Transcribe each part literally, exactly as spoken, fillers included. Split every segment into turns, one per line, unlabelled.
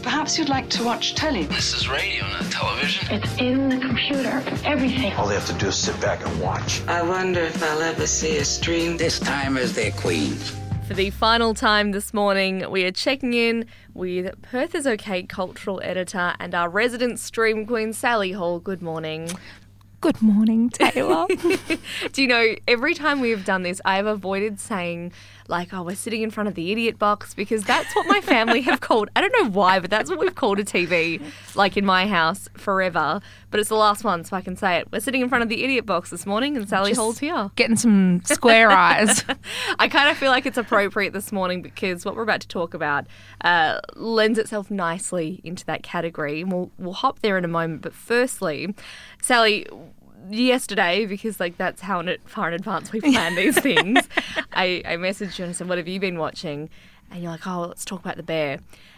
Perhaps you'd like to watch telly.
This is radio, not television.
It's in the computer. Everything.
All they have to do is sit back and watch.
I wonder if I'll ever see a stream.
This time as their queen.
For the final time this morning, we are checking in with Perth is OK cultural editor and our resident stream queen, Sally Hall. Good morning.
Good morning, Taylor.
Do you know, every time we have done this, I have avoided saying, like, oh, we're sitting in front of the idiot box, because that's what my family have called. I don't know why, but that's what we've called a T V, like in my house, forever. But it's the last one, so I can say it. We're sitting in front of the idiot box this morning, and Sally
Just
Hall's here.
Getting some square eyes.
I kind of feel like it's appropriate this morning because what we're about to talk about uh, lends itself nicely into that category. And we'll, we'll hop there in a moment. But firstly, Sally, yesterday, because like that's how in, far in advance we plan these things, I, I messaged you and said, what have you been watching? And you're like, oh, let's talk about The Bear.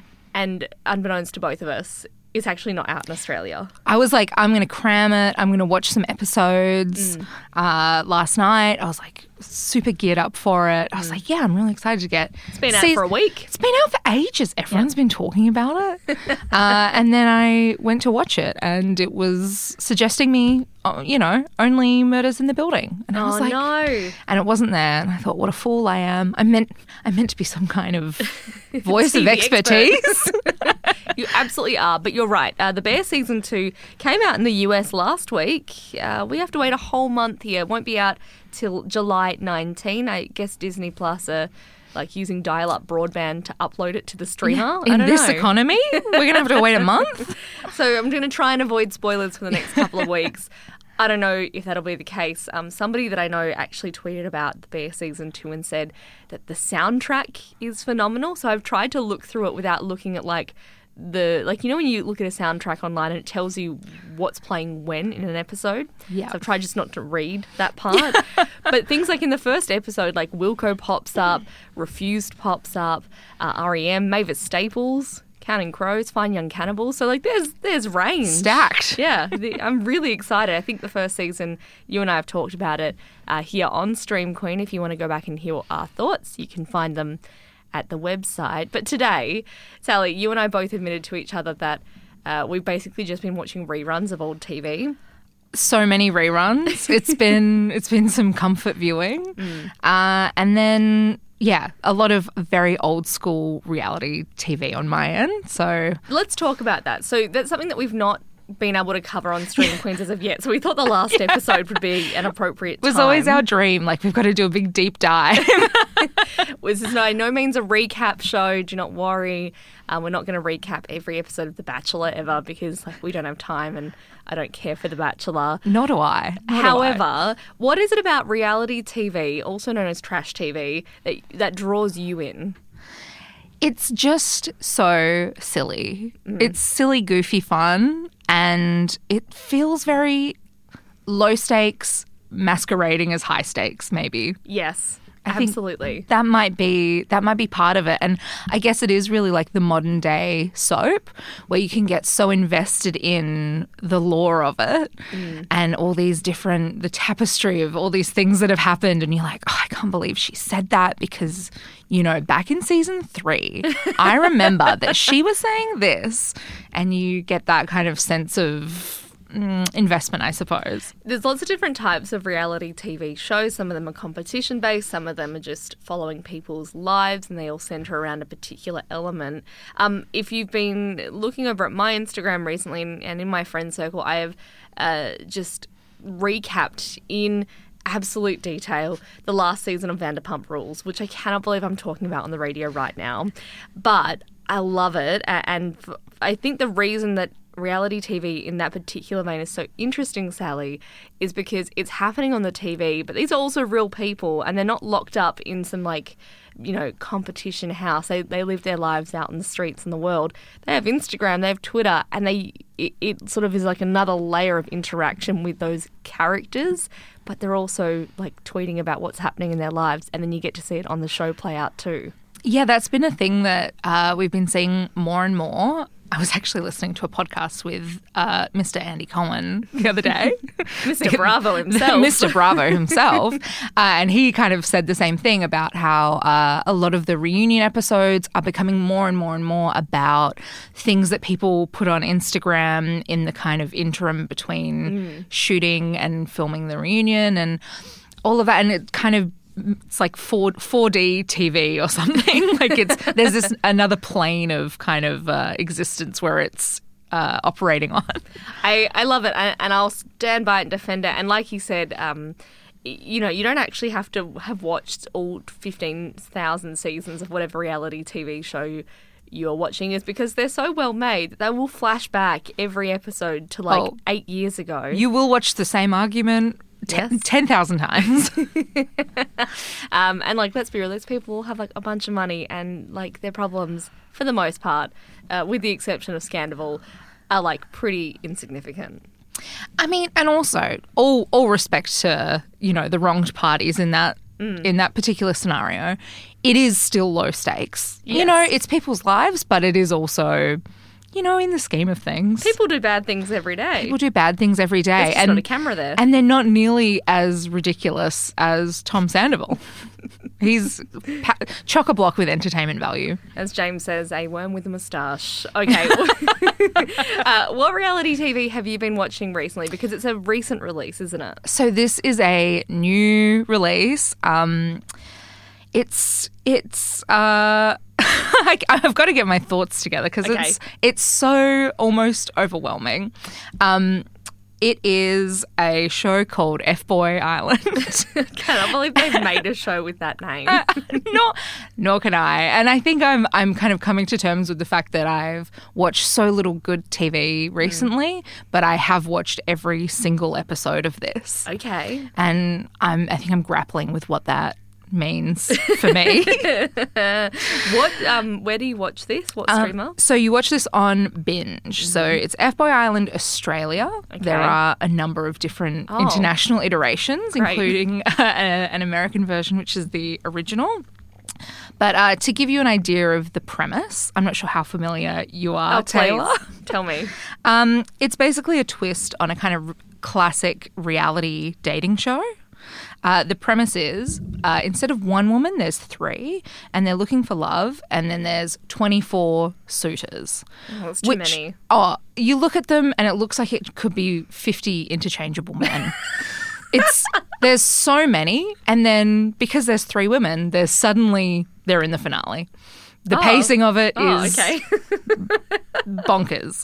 And unbeknownst to both of us, it's actually not out in Australia.
I was like, I'm going to cram it. I'm going to watch some episodes.
Mm.
Uh, last night, I was like super geared up for it. I was
Mm.
like, yeah, I'm really excited to get.
It's been out for a week.
It's been out for ages. Everyone's been talking about it. uh, and then I went to watch it, and it was suggesting me, oh, you know, only Murders in the Building. And I was
Oh,
like,
no.
And it wasn't there. And I thought, what a fool I am. I meant, I meant to be some kind of voice
T
of
V
expertise.
You absolutely are, but you're right. Uh, the Bear season two came out in the U S last week. Uh, we have to wait a whole month here. It won't be out till July nineteenth. I guess Disney Plus are like using dial-up broadband to upload it to the streamer. I
In
don't
this
know.
economy, we're going to have to wait a month.
So I'm going to try and avoid spoilers for the next couple of weeks. I don't know if that'll be the case. Um, somebody that I know actually tweeted about The Bear season two and said that the soundtrack is phenomenal. So I've tried to look through it without looking at like the, like, you know when you look at a soundtrack online and it tells you what's playing when in an episode?
Yeah.
So I've tried just not to read that part. But things like in the first episode, like Wilco pops up, Refused pops up, uh, R E M, Mavis Staples, Counting Crows, Fine Young Cannibals. So, like, there's there's range.
Stacked.
Yeah, the, I'm really excited. I think the first season, you and I have talked about it uh, here on Stream Queen. If you want to go back and hear our thoughts, you can find them at the website. But today, Sally, you and I both admitted to each other that uh, we've basically just been watching reruns of old T V.
So many reruns. It's been it's been some comfort viewing,
Mm.
uh, and then yeah, a lot of very old school reality T V on my end. So
Let's talk about that. So that's something that we've not been able to cover on Stream Queens as of yet. So we thought the last
Yeah.
episode would be an appropriate
it was
time.
always our dream. Like, we've got to do a big deep dive.
This is by no means a recap show. Do not worry. Um, we're not going to recap every episode of The Bachelor ever because like we don't have time and I don't care for The Bachelor.
Nor do I. Nor do
However,
I.
what is it about reality T V, also known as trash T V, that that draws you in?
It's just so silly. Mm. It's silly, goofy fun, and it feels very low stakes, masquerading as high stakes, maybe.
Yes.
I think
Absolutely.
That might be that might be part of it. And I guess it is really like the modern day soap where you can get so invested in the lore of it mm. and all these different, the tapestry of all these things that have happened. And you're like, oh, I can't believe she said that because, you know, back in season three, I remember that she was saying this, and you get that kind of sense of Mm, investment, I suppose.
There's lots of different types of reality T V shows. Some of them are competition-based. Some of them are just following people's lives, and they all centre around a particular element. Um, if you've been looking over at my Instagram recently and, and in my friend circle, I have uh, just recapped in absolute detail the last season of Vanderpump Rules, which I cannot believe I'm talking about on the radio right now. But I love it, and I think the reason that reality T V in that particular vein is so interesting, Sally, is because it's happening on the T V, but these are also real people and they're not locked up in some like, you know, competition house. They they live their lives out in the streets in the world. They have Instagram, they have Twitter, and they it, it sort of is like another layer of interaction with those characters, but they're also like tweeting about what's happening in their lives, and then you get to see it on the show play out too.
Yeah, that's been a thing that uh, we've been seeing more and more. I was actually listening to a podcast with uh, Mister Andy Cohen the other day.
Mister Bravo himself.
Mister Bravo himself. uh, and he kind of said the same thing about how uh, a lot of the reunion episodes are becoming more and more and more about things that people put on Instagram in the kind of interim between mm. shooting and filming the reunion and all of that. And it kind of it's like four, 4D T V or something. Like it's there's this another plane of kind of uh, existence where it's uh, operating on.
I, I love it, and, and I'll stand by it and defend it. And like you said, um, you know, you don't actually have to have watched all fifteen thousand seasons of whatever reality T V show you're watching, is because they're so well made that they will flash back every episode to like oh, eight years ago.
You will watch the same argument Ten, yes. ten thousand times.
um, and, like, let's be real, these people have, like, a bunch of money and, like, their problems, for the most part, uh, with the exception of Scandival, are, like, pretty insignificant.
I mean, and also, all all respect to, you know, the wronged parties in that mm. in that particular scenario, it is still low stakes. Yes. You know, it's people's lives, but it is also... You know, in the scheme of things.
People do bad things every day.
People do bad things every day.
There's just
and,
not a camera there.
And they're not nearly as ridiculous as Tom Sandoval. He's pa- chock-a-block with entertainment value.
As James says, a worm with a moustache. Okay. uh, what reality T V have you been watching recently? Because it's a recent release, isn't it?
So this is a new release. Um, it's... It's... Uh, I, I've got to get my thoughts together because okay. it's it's so almost overwhelming. Um, it is a show called F-Boy Island.
I cannot believe they've made a show with that name.
uh, nor, nor can I. And I think I'm I'm kind of coming to terms with the fact that I've watched so little good T V recently, mm. but I have watched every single episode of this.
Okay.
And I'm I think I'm grappling with what that means for me.
What um where do you watch this? What streamer?
Um, so you watch this on Binge. Mm-hmm. So it's F-Boy Island Australia. Okay. There are a number of different oh. international iterations, Great. including uh, an American version, which is the original. But uh, to give you an idea of the premise, I'm not sure how familiar you are,
oh,
Taylor.
Tell me.
Um, it's basically a twist on a kind of classic reality dating show. Uh, the premise is uh, instead of one woman, there's three, and they're looking for love, and then there's twenty-four suitors.
Oh, that's too
which,
many.
Oh, you look at them, and it looks like it could be fifty interchangeable men. It's there's so many, and then because there's three women, there's suddenly they're in the finale. The oh. pacing of it
oh,
is
okay.
bonkers.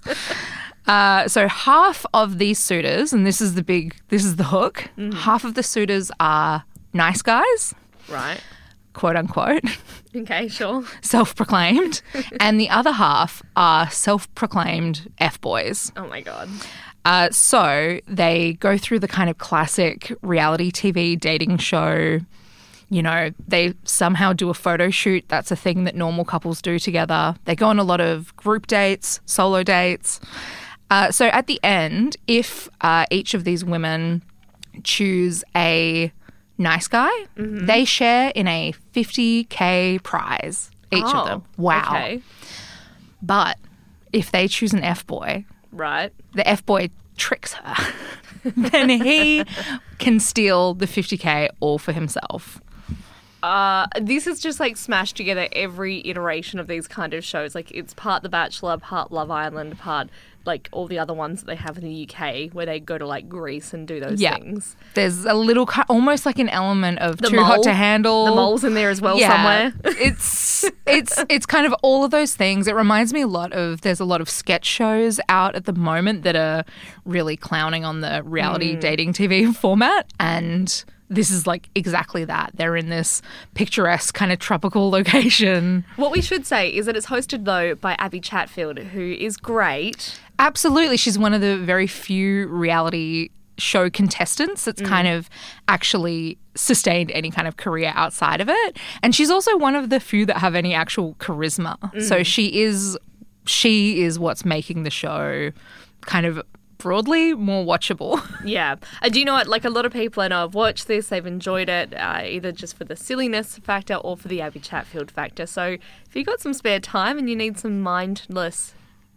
Uh, so half of these suitors, and this is the big, this is the hook, mm-hmm. half of the suitors are nice guys.
Right.
Quote unquote.
Okay, sure.
Self-proclaimed. And the other half are self-proclaimed F-boys.
Oh my God.
Uh, so they go through the kind of classic reality T V dating show. You know, they somehow do a photo shoot. That's a thing that normal couples do together. They go on a lot of group dates, solo dates. Uh, so at the end, if uh, each of these women choose a nice guy, mm-hmm. they share in a fifty K prize, each
oh,
of them. Wow.
Okay.
But if they choose an F-boy,
right,
the F-boy tricks her. Then he can steal the fifty K all for himself.
Uh, this is just like smashed together every iteration of these kind of shows. Like it's part The Bachelor, part Love Island, part like all the other ones that they have in the U K where they go to like Greece and do those yeah. things.
There's a little, almost like an element of
the
Too
mole,
Hot to Handle.
The mole's in there as well
yeah.
somewhere.
It's it's it's kind of all of those things. It reminds me a lot of, there's a lot of sketch shows out at the moment that are really clowning on the reality mm. dating T V format, and this is like exactly that. They're in this picturesque kind of tropical location.
What we should say is that it's hosted, though, by Abby Chatfield, who is great.
Absolutely. She's one of the very few reality show contestants that's mm. kind of actually sustained any kind of career outside of it. And she's also one of the few that have any actual charisma. Mm. So she is she is what's making the show kind of broadly more watchable.
Yeah. Uh, do you know what? Like a lot of people I know have watched this, they've enjoyed it, uh, either just for the silliness factor or for the Abby Chatfield factor. So if you've got some spare time and you need some mindless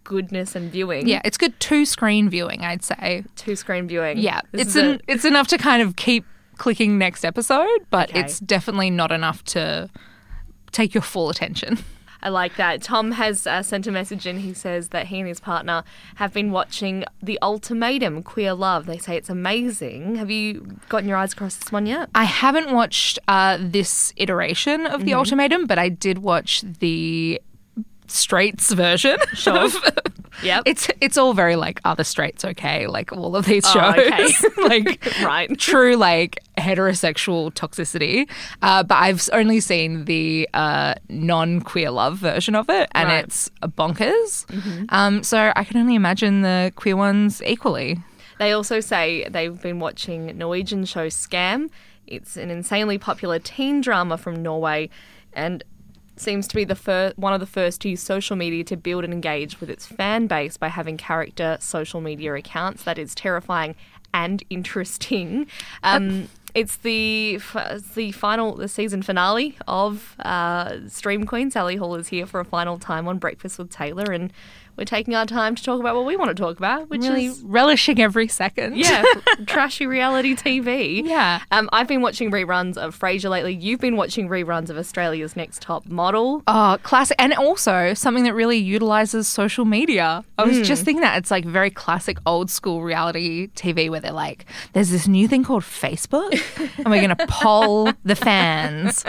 goodness and viewing.
Yeah, it's good two-screen viewing, I'd say.
Two-screen viewing.
Yeah,
This
it's
is
an,
a-
it's enough to kind of keep clicking next episode, but
Okay.
it's definitely not enough to take your full attention.
I like that. Tom has uh, sent a message in. He says that he and his partner have been watching The Ultimatum, Queer Love. They say it's amazing. Have you gotten your eyes across this one yet?
I haven't watched uh, this iteration of The Ultimatum, but I did watch the straights version.
Sure.
of-
Yep.
It's it's all very like, are the straights okay? Like all of these
Oh,
shows.
okay.
like
Right.
true like heterosexual toxicity. Uh, but I've only seen the uh, non-queer love version of it, and
Right.
it's bonkers. Um, so I can only imagine the queer ones equally.
They also say they've been watching Norwegian show Scam. It's an insanely popular teen drama from Norway and seems to be the fir- one of the first to use social media to build and engage with its fan base by having character social media accounts. That is terrifying and interesting. Um, it's the f- it's the final, the season finale of uh, Stream Queen. Sally Hall is here for a final time on Breakfast with Taylor, and we're taking our time to talk about what we want to talk about, which
Really
is
relishing every second.
yeah, trashy reality T V.
Yeah.
Um, I've been watching reruns of Frasier lately. You've been watching reruns of Australia's Next Top Model.
Oh, classic. And also something that really utilizes social media. I was
Hmm.
just thinking that it's like very classic old school reality T V where they're like, there's this new thing called Facebook and we're going to poll the fans.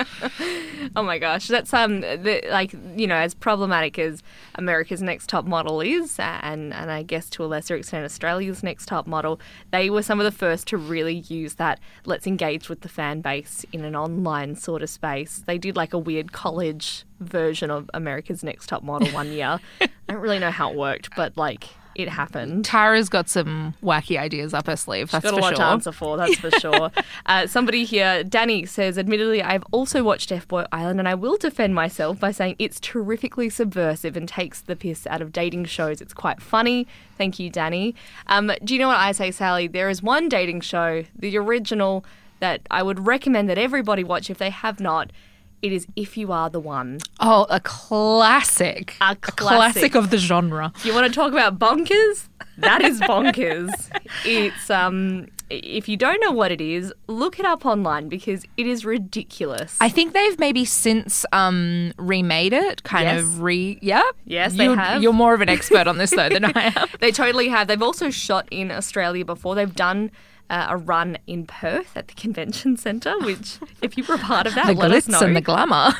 Oh my gosh, that's um, the, like you know, as problematic as America's Next Top Model is, and and I guess to a lesser extent Australia's Next Top Model, they were some of the first to really use that. Let's engage with the fan base in an online sort of space. They did like a weird college version of America's Next Top Model one year. I don't really know how it worked, but like it happened.
Tara's got some wacky ideas up her sleeve, that's
Got a
for
lot
sure.
to answer for, that's for sure. Uh, somebody here, Danny, says, admittedly, I've also watched F-Boy Island and I will defend myself by saying it's terrifically subversive and takes the piss out of dating shows. It's quite funny. Thank you, Danny. Um, do you know what I say, Sally? There is one dating show, the original, that I would recommend that everybody watch if they have not. It is If You Are the One.
Oh, a classic.
A
classic
classic.
of the genre.
You want to talk about bonkers? That is bonkers. It's um if you don't know what it is, look it up online because it is ridiculous.
I think they've maybe since um, remade it, kind
Yes.
of re. Yeah.
Yes, they
you're,
have.
You're more of an expert on this though than I am.
They totally have. They've also shot in Australia before. They've done uh, a run in Perth at the convention centre, which if you were a part of that,
The
let us
glitz
know.
and the glamour.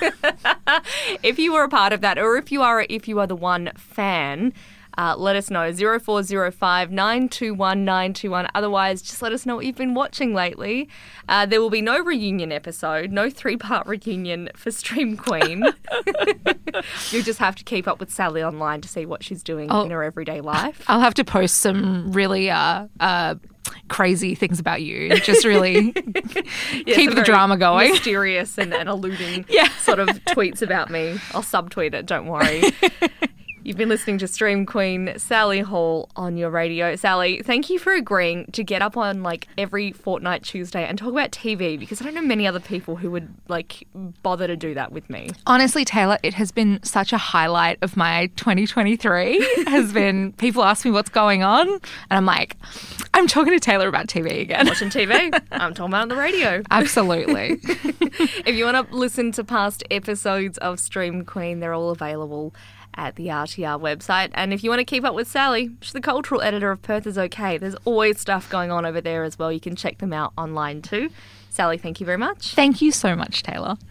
If you were a part of that, or if you are, if you are the one fan, uh, let us know. zero four zero five nine two one nine two one. Otherwise, just let us know what you've been watching lately. Uh, there will be no reunion episode, no three-part reunion for Stream Queen. You just have to keep up with Sally online to see what she's doing
Oh.
in her everyday life.
I'll have to post some really uh, uh, crazy things about you. Just really
Yeah,
keep
some
the
very
drama going.
Mysterious and, and alluding
Yeah.
sort of tweets about me. I'll subtweet it, don't worry. You've been listening to Stream Queen, Sally Hall on your radio. Sally, thank you for agreeing to get up on like every fortnight Tuesday and talk about T V because I don't know many other people who would like bother to do that with me.
Honestly, Taylor, it has been such a highlight of my twenty twenty-three. Has been people ask me what's going on, and I'm like, I'm talking to Taylor about T V again.
Watching T V, I'm talking about it on the radio.
Absolutely.
If you want to listen to past episodes of Stream Queen, they're all available at the R T R website. And if you want to keep up with Sally, she's the cultural editor of Perth is OK. There's always stuff going on over there as well. You can check them out online too. Sally, thank you very much.
Thank you so much, Taylor.